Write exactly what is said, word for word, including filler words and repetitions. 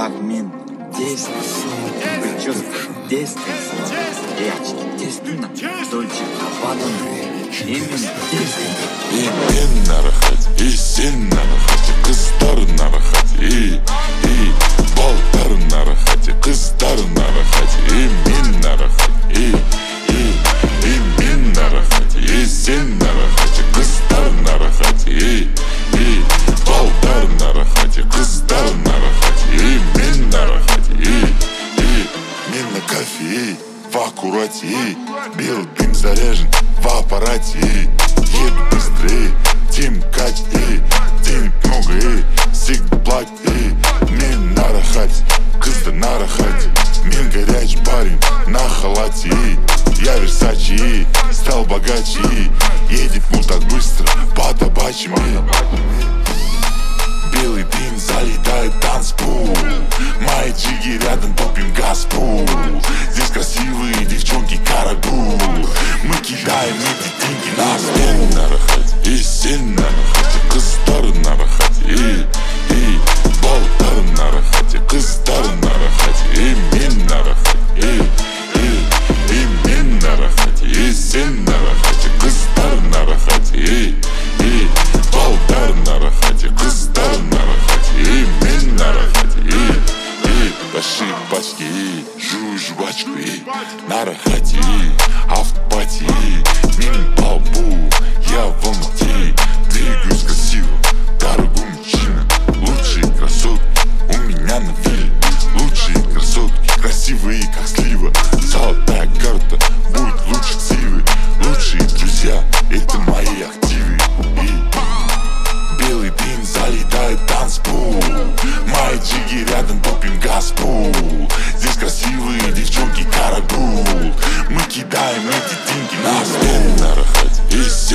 обмен действий, прическа действия, и очки действия, Дольче Габбана, именно действия. И мен нарахат, и сен нарахат, кыздар нарахат, и и балдар нарахат, кыздар нарахат, и мен нарахат, и и и мен нарахат, и сен нарахат, кыздар нарахат, и и балдар нарахат, кыздар нарахат, и мен нарахат, и и мен на кофе, в аккурате, белый дым заряжен в аппарате. Еду быстрее, тем кать, эй, денег много, эй, всегда плать, эй. Мен нарахать, кызда нарахать, мен горячий парень на халате, эй. Я Версачи, эй, стал богаче, эй. Едет ну так быстро, по табачьим, эй. Белый дым залетает в танцпол, мои джиги рядом, топим газпол. Здесь красивые девчонки, карагул. Мы кидаем эти деньги на стол. Нарахать, и сен нарахать, кыздар нарахать, и и балдар нарахать, кыздар нарахать, и мен нарахать, и и и мен нарахать, и сен нарахать, кыздар нарахать, и и балдар нарахать, кыздар нарахать, и мен нарахать, и и большие пачки, и жую жвачку, и нарахать, и автопати, мимо полбу, я в Алмате, двигаюсь красиво, дорогой мужчина, лучшие красотки у меня на вилле, лучшие красотки, красивые как слива, золотая карта будет лучше ксивы, лучшие друзья это мои активы, и белый дым залетает в танцпол, мои джиги рядом, топим газпол. Здесь красивые девчонки, карагул. Мы кидаем эти деньги на стол. Нарахать, и